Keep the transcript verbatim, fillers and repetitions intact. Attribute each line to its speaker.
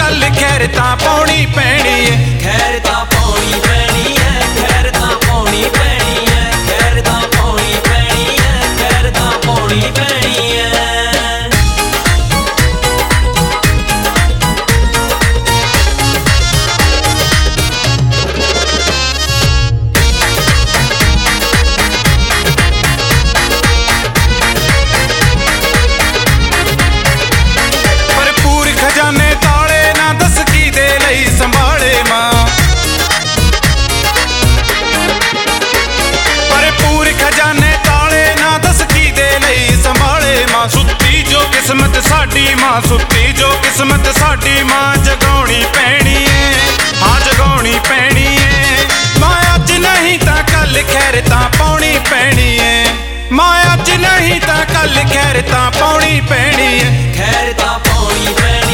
Speaker 1: कल खैर तां पाउणी पैणी है।
Speaker 2: खैर तां पाउणी पैणी है, खैर तां पाउणी पैणी है, खैर तां पाउणी पैणी है, खैर तां पाउणी पैणी है।
Speaker 1: खजाने ताले ना दस की दे लई संभाले मां, भरपूर खजाने ताले ना दस की दे लई संभाले मां। सुत्ती जो किस्मत साडी मां, सुत्ती जो किस्मत साडी मां, जगाउणी पैणी है, हाँ जगाउणी पैणी है। मां अज नहीं तां कल खैर तां पाउणी पैणी है, मां अज नहीं तां कल खैर तां पाउणी पैणी है।
Speaker 2: खैर तां पाउणी पैणी